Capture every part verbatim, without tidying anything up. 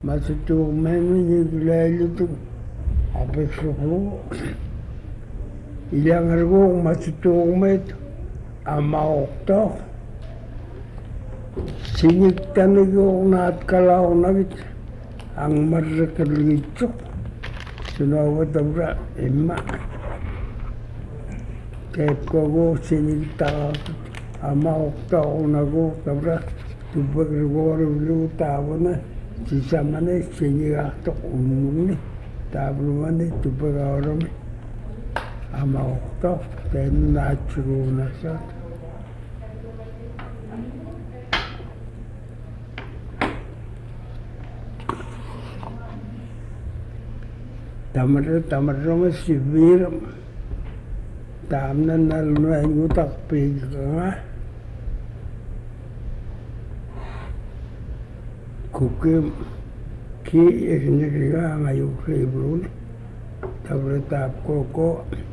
Matutuumaamini apeksuqlugu ilangalugu matutuugumat amauqtoq siñiktanigiuqnaat kalaunagit angmarraqalligitsuq sunaavatamra imma teepkogu siñiktaqaqut amauqtoqunagu tamra tupakrugoorivlugu taavana sisamane siñigaaqtoq unnugni taavrumani tupagaorami amauqtoq teennaatsuguunassaat tamarra tamarrama siviiram taamna nalnuaingutaqpiikiqaŋa kukim ki irnirigaangayuqriivluni tamra taapkoko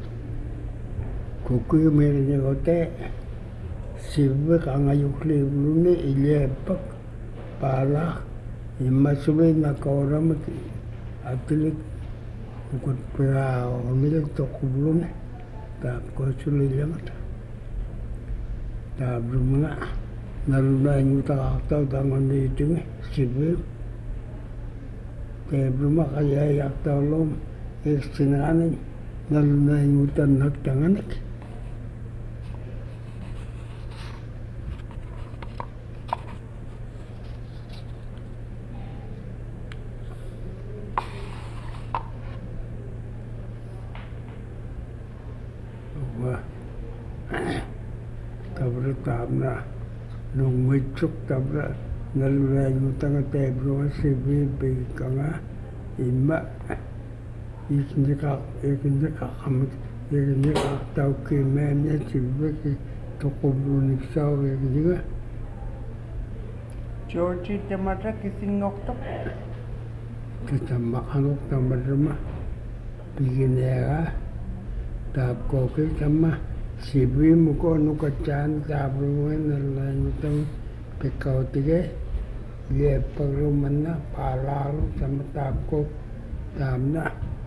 kukim irnigote sivviq angayuqriivluni iliappak paalaq immasumi nakooramik atilik ukutpiraaormilik toquvluni taapkosulillamat taaprumaŋa nalnuaingutaqaaqtau tangoniitingi sivviim teepruma qayaayaqtaulum iqsinaaniñ nalnuaingutannak tanganik tabra taamna nungmitsuk tabra nalnuaingutanga teepruma sivviim piikaŋa imma ikniqaq ikniqaqamik ikniqaqtaukimaamna sivviki toquvluniksaau ikniga Georgie tamarra kisinngortoq kitammaqanuq tamarrama pigineegaa taapkookik tamma sivviimuko nukatsaani taaprumaŋa nalnuaingutanga pikkautige iliappagrummanna paalaalu tamma taapkok taamna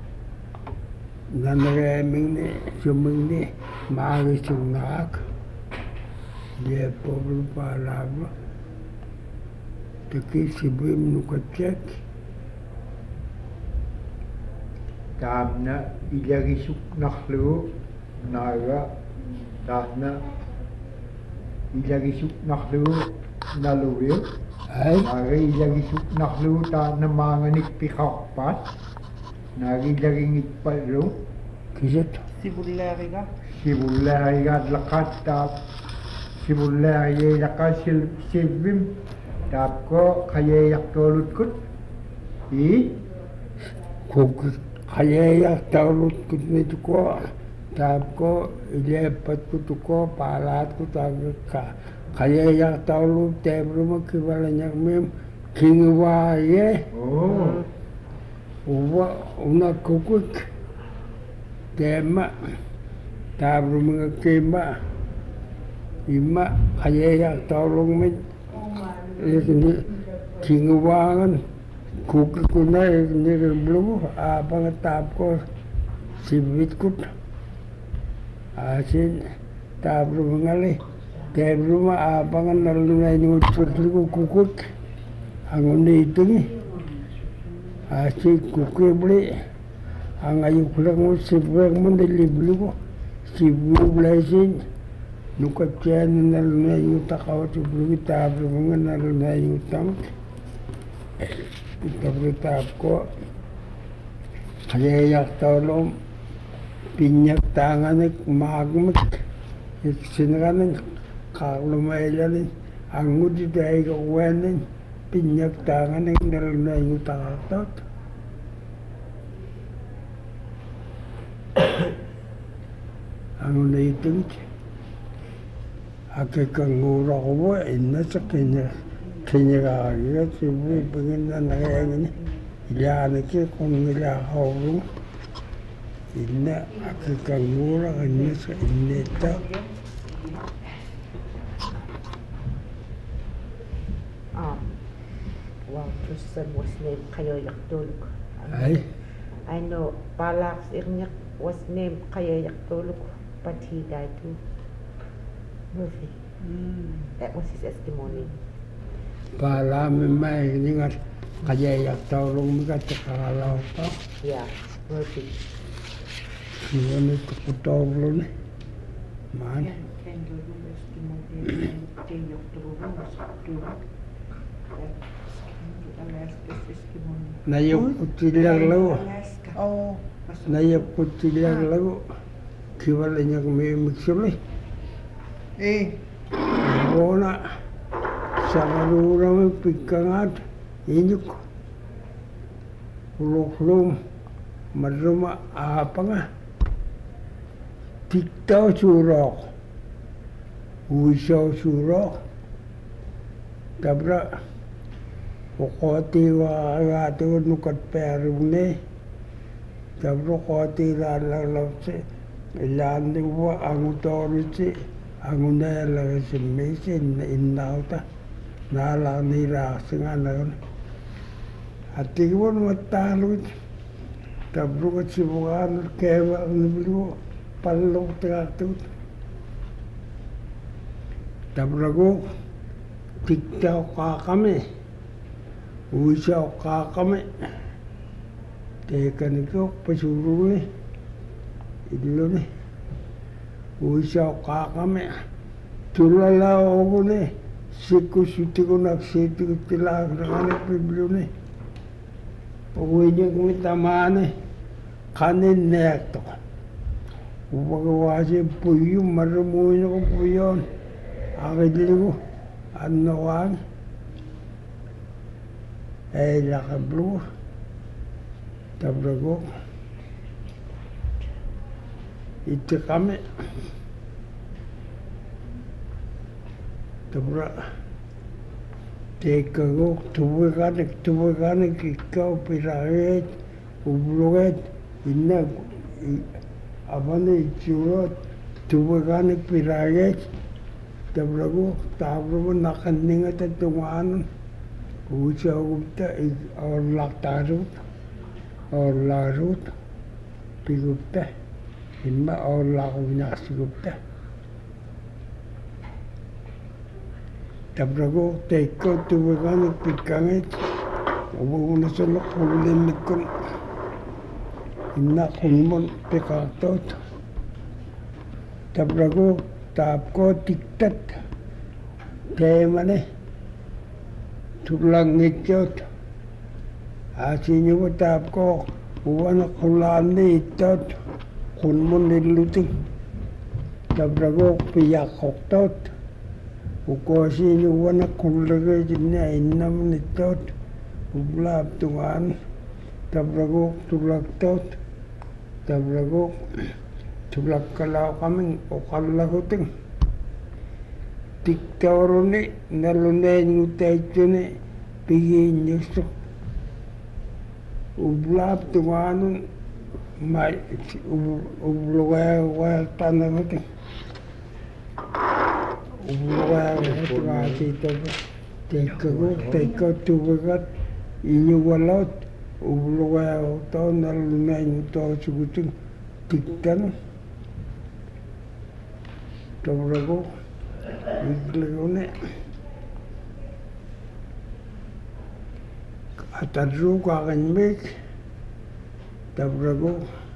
nanareemigni sumigni maagisugnaaq iliappaglu paalaalu taki sivviim nukatsak taamna ilagisuknarlugu naaga taamna ilagisuknarlugu naluviu ai naaga ilagisuknarlugu taamna maanganik piqarpaat naaga ilagingitpallu kisat sivullaariga sivullaarigaat laqaat taap sivullaariyeilaqaa sivvim taapko qayeeyaqtuolutkut ii kuk qayeeyaqtaulutkutnituko taapko iliappatkutuko paalaatku taagakka qayeeyaqtaulu teepruma kivalañaqmim kingiwaaye oo uva unakukuk teemma taaprumaŋa kimma imma qayeeyaqtaulugmit ikni kingiwaaŋan kukikuna ikniriblugu aapaŋa taapko sivvitkut aasin taaprumaŋali teepruma aapaŋa nalnuainigutsuklugu kukuk anguniitingi aasi kukibli angayuqlaŋu sivviqmun iliblugu sivviublaisin nukatsaani nalnuaingutaqautiplugi taaprumaŋa nalnuaingutamak tabra taapko qayeeyaqtaulum pinñaktaanganik maagmik iqsinaġaniñ qaaqlumailaniñ angutitaigaguaaniñ pinñaktaanganik nalnuaingutaqaaqtaut angunaitingit akikangguuraquvua innasa qiña qiñiqaagiga sivviim piginnanaqiangini ilaaniki qunnilaaqaurlugu inna akikangguuraq innasa inniittaq um well just son was named Kayoyaktuluk. Ay, I know Balak's Irniak was named Kayoyaktuluk, but he died too. Murphy. Mm. That was his testimony. pala mi mai ningat kaya yak taulong mi kat kalau pa. Yeah, Murphy. Ni ko putol ni. Man. Can do the testimony and take your troubles to Alaska testimony. Nayok kutilang lago. Alaska. Oh. Nayok kutilang lago. Kiwala niya kami miksuli. Eh. Bona sa marura mi pikangat inyuk. Ulok-ulong maruma apa nga. Tiktaw surok. Uisaw surok. Tabra. Ukoti wa agato nukat perune. Tabra koti lalalaw si. Ilan wa ang authority. Ang unela si mesin na inauta. Nala nira nga na yun. At tigwan matalot. Tabra kat si bukan kewa ang nabilo. Palok tegatut. Tabrago tiktaw ka kami. Uisaw ka kami. Teka niko pasuro ni. Idlo ni. Uisaw ka kami. Tulala ako ni. Siku suti ko nagsiti ko tila. Nakanak biblo ni. Uwi niya kami tamaan ni. Kanin nekto. Upagawa siya puyo, maramuhin ako puyon. Akidili ko, ano wang? Eh, lakablo. Tabrago. Ito kami. Tabra. Teka ko, tuwaganik, tuwaganik, ikaw, pirahit, ubluget, inag, abane itsura tuwaganik pirayet tabrago tabrago nakaningat at tungaan usa ugta or laktarut or larut pigupta inma or lakuvinaksigupta tabrago teko tuwaganik pikangit uwuna sa lakulinik kon Inna kunmon pekatot. Tabrago tapko tiktat. Temane. Tulang itot. Asinyo mo tapko. Uwana kulan ni itot. Kunmon niluting. Tabrago piyakok tot. Uko asinyo uwana kulagay na inam nitot. Ublab tungan. Tabrago tulak tot. Tabrago tulak kalau kami okal laguting tiktawro ni nalunay ngutay ni pigin yusto ublab tumanon may ublugay wal tanaguting ublugay tumasi to tekago tekago tubagat inyuwalot ublugay to nalunay ngutay suguting tiktan tabrago iglagone atarru kakanmek tabrago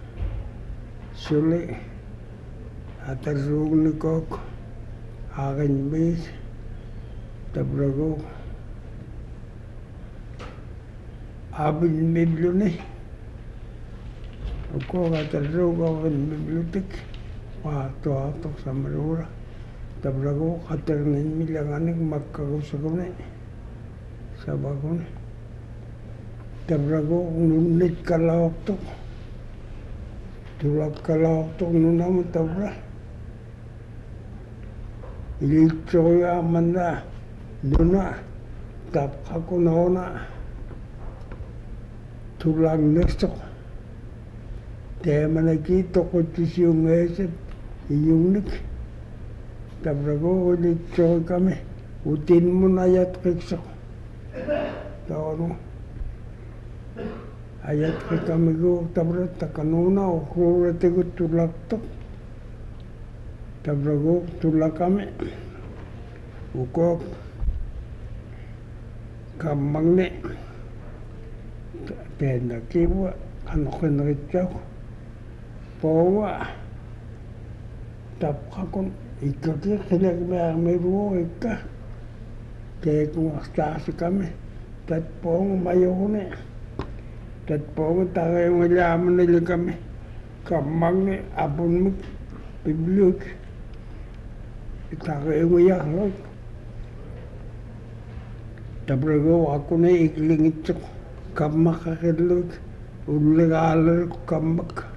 sule atarru nikok akanmek tabrago abin meblone Ako katarro kawan bibliotek waktu waktu sama rura tabrago katernin milanganik magkagusagone sabagone tabrago nunit kalawak to tulak kalawak to nunam tabra ilitsoya amanda nuna tap ako naona tulak nesto Tema nakita ko yung esip, yung nik. Tabrago ulit so kami. Utin mo na yat kikso. Tawano. ayat kita migo tabra takanuna okura tegu tulak tok tabra go tulak kami uko kamang ne tenda kiwa kan kenritau pawa tap kakon ikakir kelak mer meru ikka ke ku stasi kami tat pong mayone tat pong tare ngalaman nila kami kamang ne apun mu bibliok tare ngoyak lo tabrago aku ne ikling itu kamak keluk ulegal kamak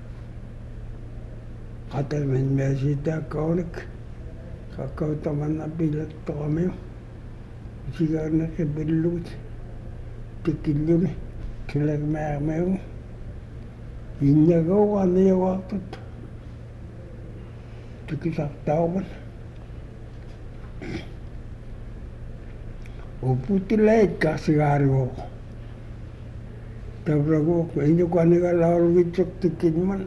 kata men mesita konik kakau taman nabilat to kami sigar na kebelut tikilun kelak mer mer inya go ane waktu tikisak tauban uputilait kasigario tabrago inyo kaniga lalu gicok tikinman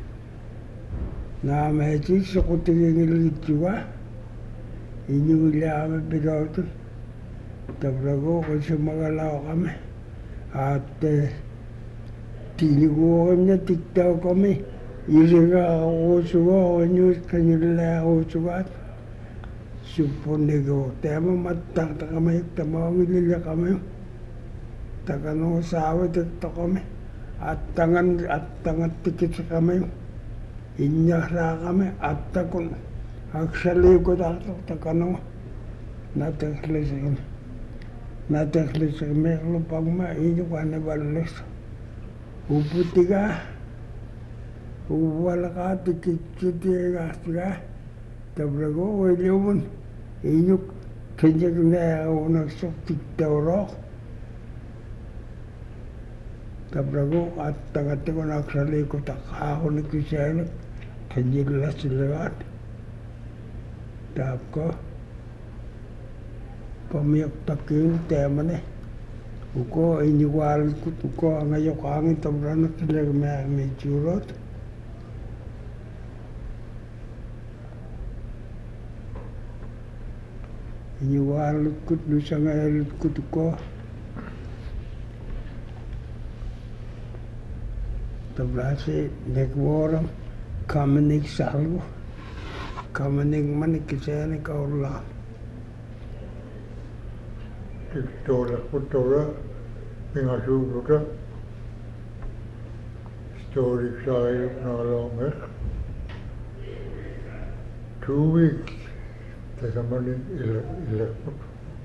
na meci sokutigil gicua inyo ilame bidautu tabrago kasi magalaw kami at tinigo kami tiktaw kami iriga ako suga kanyo kanyula ako sugat suponigo tema matang kami tamawilila kami takanong sawa tikto kami at tangan at tangan tikit sa kami inyara kami at takon actually ko tato takanong nataklis kami nataklis kami lupang ma inyo kane balis uputiga uwala ka tikit kitiga siga tabrago walyumun inyo kanya kanya ako nagsok tiktawrok tabrago at tangati ko naksali ko takaho ni kisyanak kanyila silagat tap ko pamiyak takin tema ne uko iniwal ko uko ngayok angin tabrano silag may may churot iniwal ko lusa ngayal ko uko tabrasi nekworam kamenik salvo kamenik manik kisyanak kaurla Historia kultura pingasuluta historic side nalonge two weeks takamani ilakut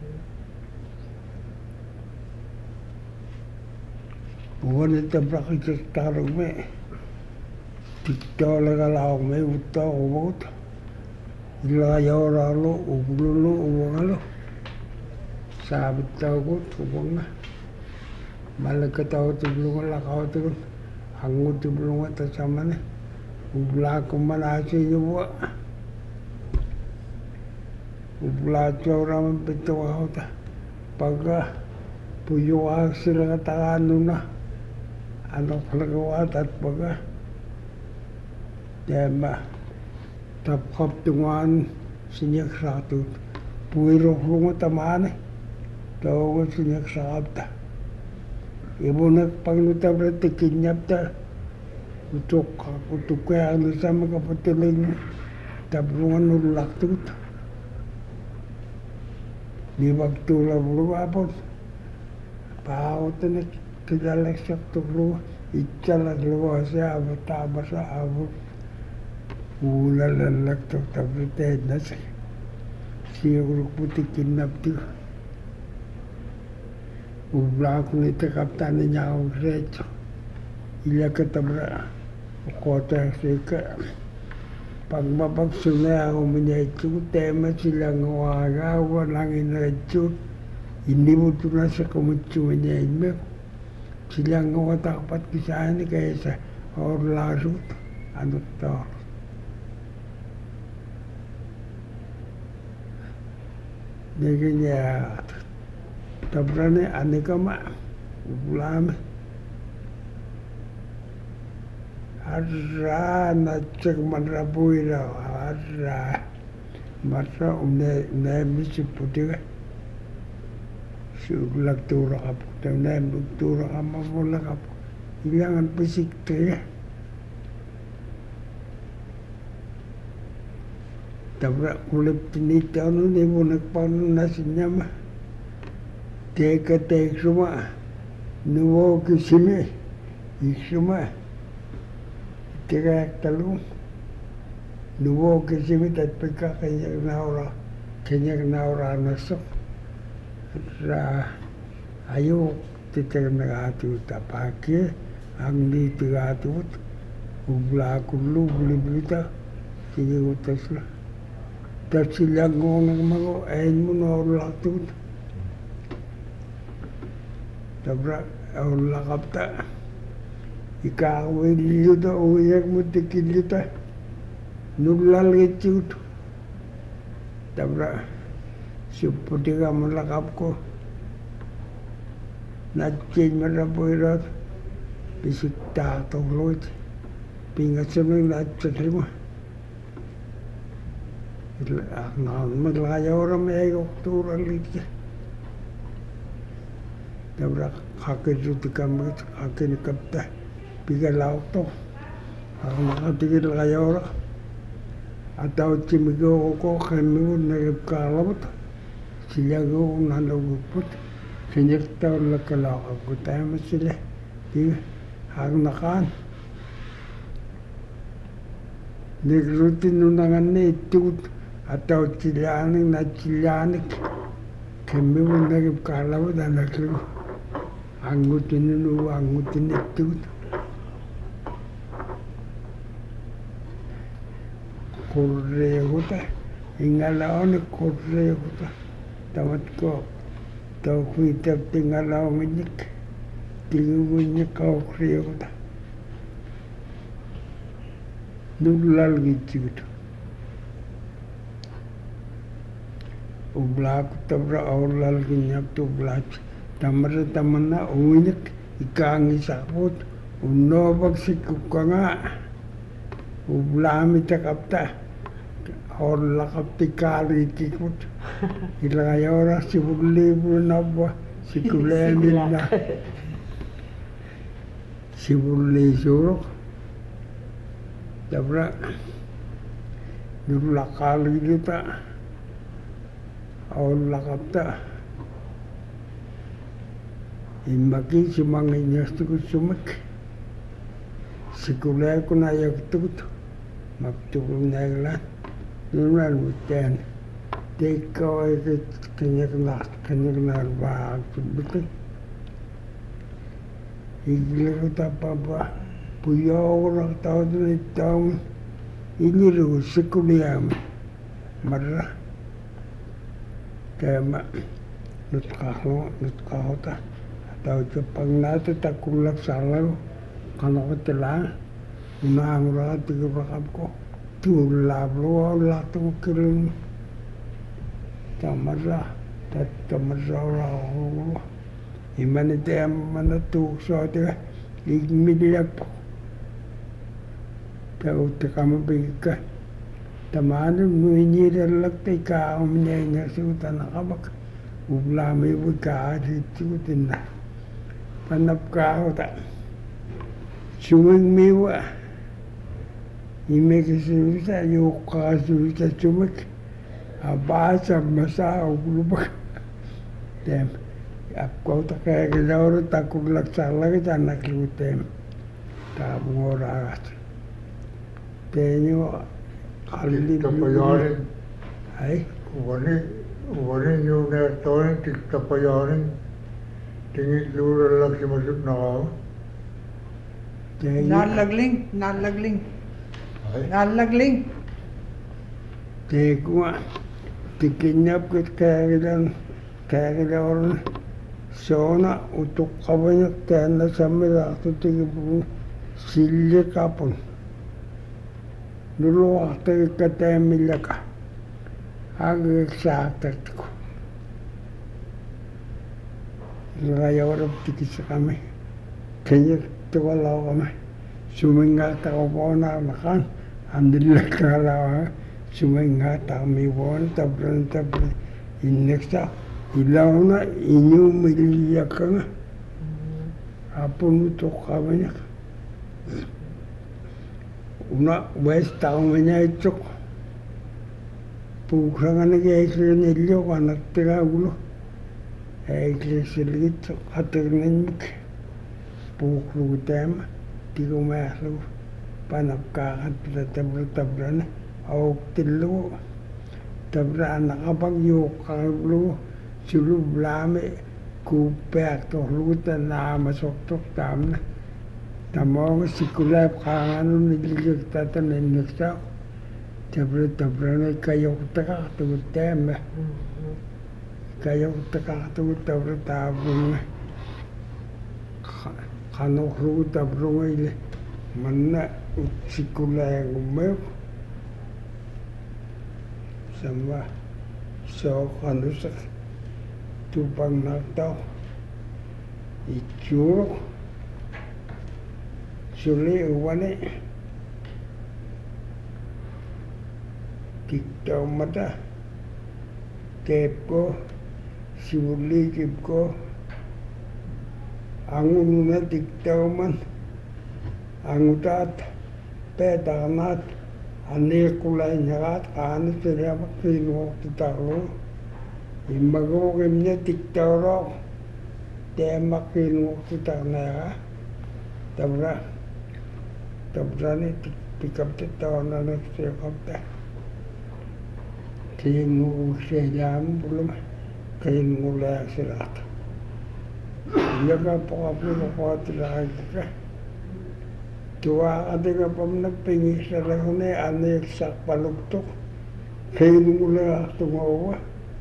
buwan ito praktik tarong me tikto lagalaw me uto ubot ilayaw ralo ubululo ubangalo sabit tau ko tubong na malagka tau tubulungan lakaw tubulungan hangut tubulungan tasama na ubla ko manasi yuwa ubla tsaw raman pitawaw ta pagka puyuwa sila katangano na ano kalagawat at pagka tema tapkap tungan sinyak satut puwirok lunga tamane tawa sinyak sakapta ibu nak pangluta berarti kinyapta untuk untuk kaya ano sama kapatiling tabrungan nulak tut di waktu lalu apa pau tenek kejalek saktu lu icalah luar saya abu tabasa abu ulala lakto tabrite nas siya putih kinap tu ubla ko nito kaptan niya ako recho ila katabra kota sika pagmapagsunay ako minaycho tema silang waga walang inarecho hindi mo ito na sa kumutso niya ime silang watapat kisaan kaya sa orlasot ano to Degi niya tabrane ane kama ulame arra na cek manra buira arra matra une ne misi putiga sulak tura kapu ne tura kama bola kapu ilangan pisik tuh tabrak kulit ini tahun ini bunak panu nasinya mah teka tek semua nuwo kesini semua teka talung nuwo kesini tak peka kaya naura kaya naura nasok ra ayo titik negatu tapake ang di tigatut ubla kullu beli berita kini utas lah tak silang ngomong mago ain munor tut tabra Allah kapta ikawe liuta uyak mutikilita nulal gecut tabra suputiga malakap ko Natchin marapuirat bisik tatong loit pingat sa mga natchin mo aknan maglayaw ramay oktura litya tabra kakisuti kamit akin kapta pigalaw to ang nakatigil layaw ra ataw chimigo ko kami nagkalabot sila go nalagupot Sinyakta ulah kalau aku tanya masih di hang nakan. Negrutin undangan itu atau cilanik na cilanik kami pun lagi kalau dan lagi anggutin itu anggutin itu. Korea kota, ingalawan Korea kota, tamat ko. Tau kuitap tinggal lau minyak, tinggal minyak kau kriya ko ta. Nulal gitu gitu. Ubla ko tabra awlal ginyap tu ubla. Tamar tamanna uminyak ikang isapot. Uno bagsikuk ka nga. Ubla mita kapta. Orang kapti kali tikut, ilangaya orang si buli bunabwa si kulemin na si buli suruk, dabra nula kali kita, orang kapta, imaki si manginya tukut sumak, si kulay ko na yak tukut, magtukul na ilan. Nulan hutan, dekau itu kenyakan kenyakan bahag betul. Igler kita apa punya orang tahu tu tahu ini lu sekuliah marah, kema nutkah nutkah ta tahu Jepang nanti tak kulak salah kalau ketelah unang orang tiga bakap ko. Tu lablo la tu kirin tamarra tat tamarra ra imani te mana tu so te igmidiak ta ut kam bika tamanu nuini relak te ka omne nya sutan abak ubla me buka di tutinna panap ka ta suming mewa Ime kesulitan yuka kesulitan cuma abasa masa ubulubak tem aku tak kayak orang takut laksana kita anak lu tem tak mengorat tenyo kali Tapayarin, ay wani wani yung nertorin tik tapayarin tingit lura lang si masuk na ako. tenyo Nalagling, nalagling, Ay, nalagling. Tegua tikinyap kit kagilan kagilan sona utuk kabanyak tena samira tu tigibu silya kapon dulu waktu kata milaka agak sakit ko raya orang tikis kami kenya tu kalau kami sumingata ko po na makan andilak kalawa sumingata mi won tabran tabran inneksa ilaw na inyo miliyak ka nga apun to kabanyak una west taong manya itok pukrang nag-eikli nilyo kanak tiragulo eikli siligit katirnanyik pukru tema di ko mahlo panapkakat pita tabra-tabra na awak tilo tabra nakapagyo kaklo sulub lami kupek to lutan na masok-tok tam na tamong sikulap kangano niligig tatanin nagsak tabra-tabra na kayo takakatugot tema kayo takakatugot tabra-tabra na kanokru tabra ngayle mana sikulay ngumayo sama so kanusak tupang naktaw ichurok suli uwane tiktaw mata tep ko suli kip ko angun na tiktaw man angutat petanat anir kulay nyarat kaano sila makinok titalo imagogim niya tiktaw ro te makinok titanera tabra tabra ni pikap titaw na nagsikap ta kinuk siya belum kinulay silat yaga po kapilo ko tilahay ka tuwa ka di ka pam nagpingis na lang na anik sak palugtok kinulay tumawa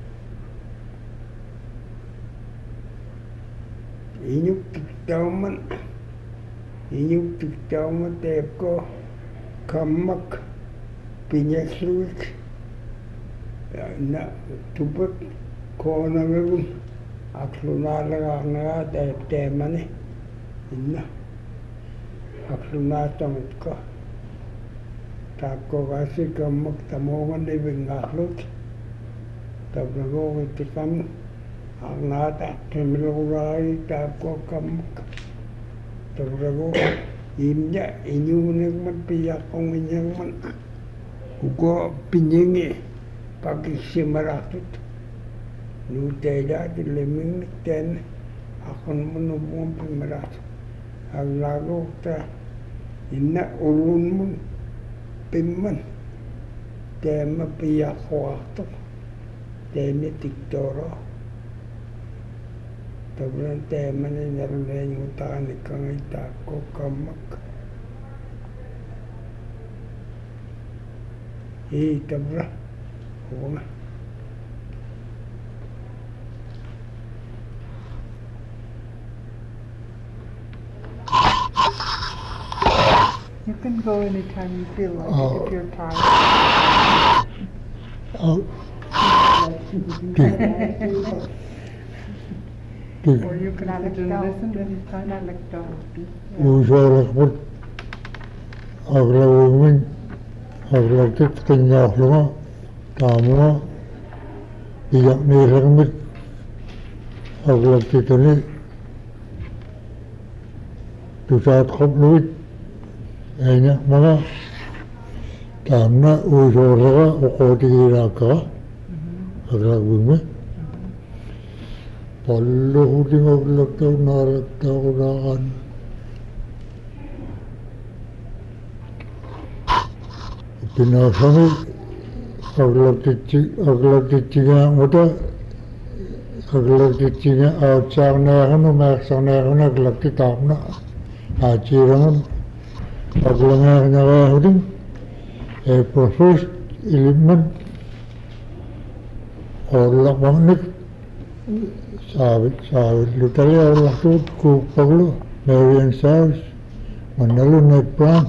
inyuk tiktaw man inyuk tiktaw man tep ko kamak pinyakluik na tupot ko na ngayon aklo na lang nga tep tema ni ina aklo na tamit ko tap ko kasi kamak tamongan na ibig aklot tap na ko kitikam ang nata kemilurai tap ko kamak tap na ko imya inyunig man piyak kong inyang man uko pinyingi pagkisimaratut nutela dileming ten akon manubong pimarat ang lago ta ina ulun mun pimman tema piyak ko ato temi tiktoro tabran tema ni narulen yung tanik kang itako kamak i tabra oo nga You can go anytime you feel like Oh. it if you're tired. Oh, Or you can sit and listen anytime. usually aglawimin aglatit kinyahlunga tamua iyak nirangmit aglatitani tusat khobluit ayna mga tamna usually uqotiraka aglawimin pallu huding aglataw narataw naan pinasami aglatichi aglatichiga ngota aglatichiga autsagnayakanu maaksagnayakanu aglatitamna achirangan aglangayaknaya huding e profus ilimman orlakmangnik sabit sabit lutali orlaktut kupaglu Marian South manalu netplan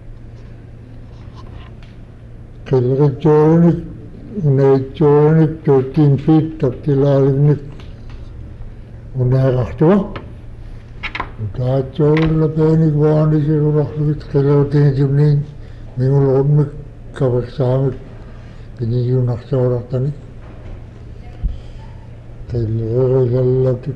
Kailangan unaichonik thirteen feet taktilalignik unairaktua Taatsolla peeni vaani sirulastukit keleutin jimnin minulla on me kaveksaamit pini junakseurahtani teillerillätit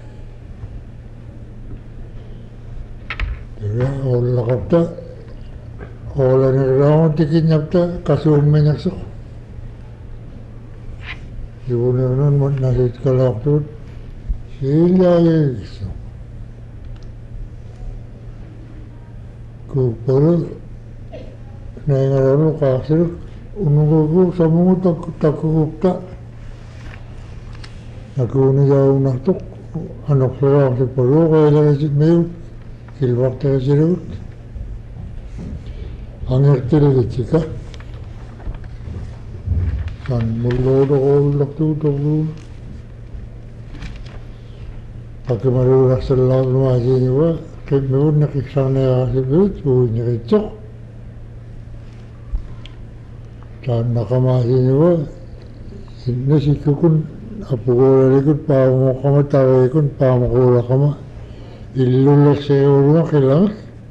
ja olla katta olen rauntikin napta kasummenakso juunen on mun nasit kalahtuut sillä yeikso kupolu nengarolu kasir unugugu samu tak takupta nakuni jaunahtuk anokserahti polu koilerisit meut kilvakterisirut angertilitsika san mullodo kollaktu tolu pakemaruurassalla nuasiniwa kemeun nakiksaneasibut uiniritsok san nakamasiniwa sinnasikukun apugolarikut paamokama tareikun paamakulakama illullaseuruma kilangas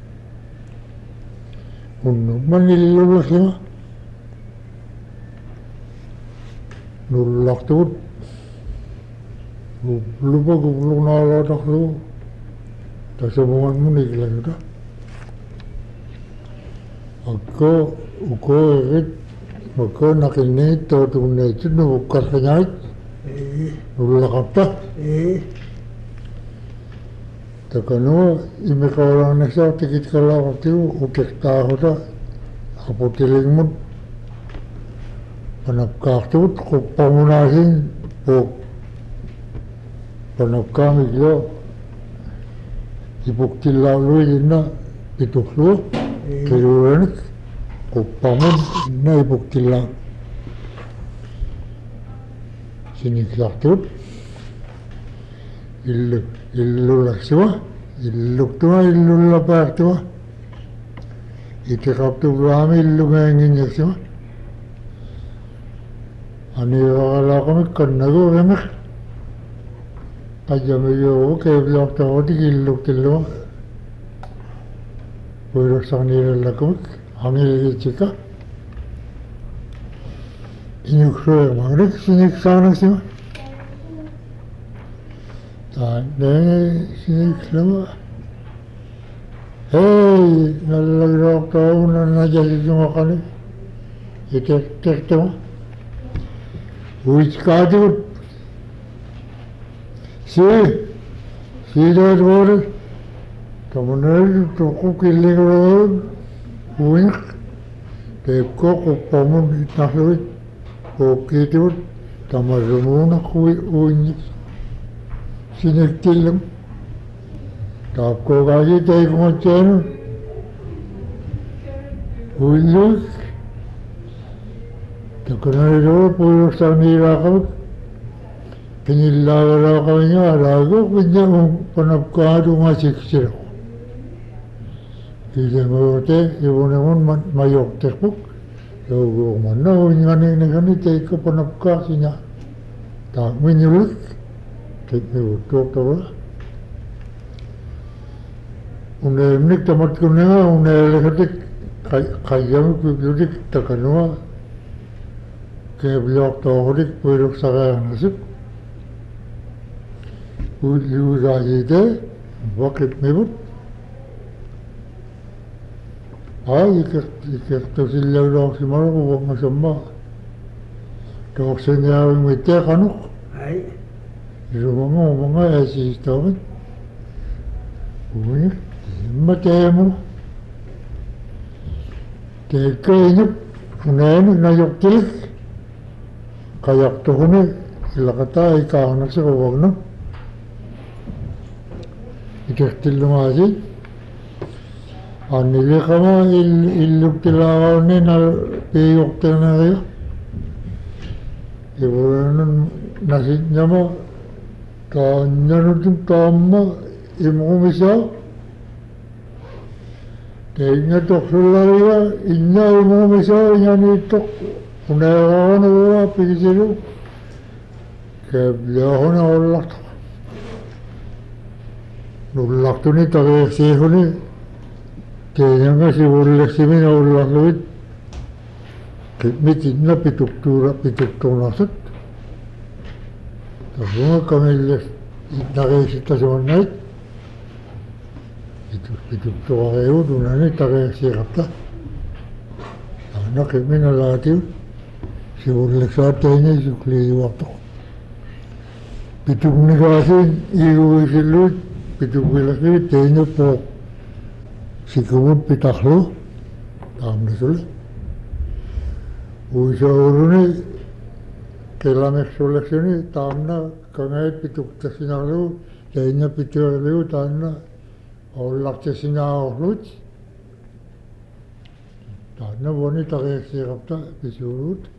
unnuman illullasima nullaktuut lupa kupluk naalataklu tasamungan mun ikilajuta akko uko ekit maka nakini totuneitut nubukar kanyait nullakapta takano imekawalang nasa tikit kalakatiu utektahuta aputilingmut panapkaktuut kupamunasin puk panapkamiglo ipuktilalu ina pituklu kiruranik kupamun ina ipuktilalu sinikaktuut illu illullaksua illuktua illullapaaktua itikaptuklaami illugaanginyaksua anivakalaakamik kannagu remek ajamiyogu keeblaktahutik illuktilluma puiruksaqniilallakamik angilgitsika inyuksuermagrik siniksaanaksima taanne sinikslama hei nallagiraaqtauna najasisumakani itektektama uitskaatikut si siidoitvuodet tamuneri tuku killigurun uinak teepko kuppamun itnahluit puukkiitivut tamarrumuunak uinnik siniktillam taapkookaaji teikumotseenu uilluik takanariruwa puiruksaqniiraaqamik pinillaagalaakamanya alaagu pinya panapkaadungasiksiraq ilemote ibunemun mayoktekpuk yoguumanna uinganinikani teikko panapkaasinya taakminyulik tekniuttuoktava uneemnik tamatkunega uneelekatik qayyamik piplutik takanua keebliortoorutik puiluksaqeernasik uusaajiite waqipmivut aa ikertusillauloorsimaruq uvangasamma toorsiniaavimmittee qanuq irumanga umanga aasiistaavat uinik imma teemu teekka iñup uneeni najortilik qayaqtuhuni ilaqataa ikaarnaqsiq uvagna ikertillumaasi anniliqama illuktilaaqaunni nal piiyuqtirneriq iburanun nasinñama taanñanutin taamma imqumisaa teinga toqsullariga inña imqumisaa iñaniittoq uneeqaaqanuga pikisilu keebliaquna ollaqtoq nullaktuni tareeksiihuni teeñanga sivulleksimin aullakluit mitinna pituktuura pituktuunarsut tasunga kamilles tareeksittasuannait pituk pituktuareu tunani tareeksiirapta taanna kimina laatiu sivulлекsaa teeña sukliijuartoq pituknikaasiin iiguisilluit pitukvilakluit teeña pooq sikuvut pitarlu taamnasulle uisauruni kelameksulleksuni taamna kangait pituktasinarlu teeña pituarlu taanna aullaktasinaaorlut taanna voni tareeksiirapta pisuulut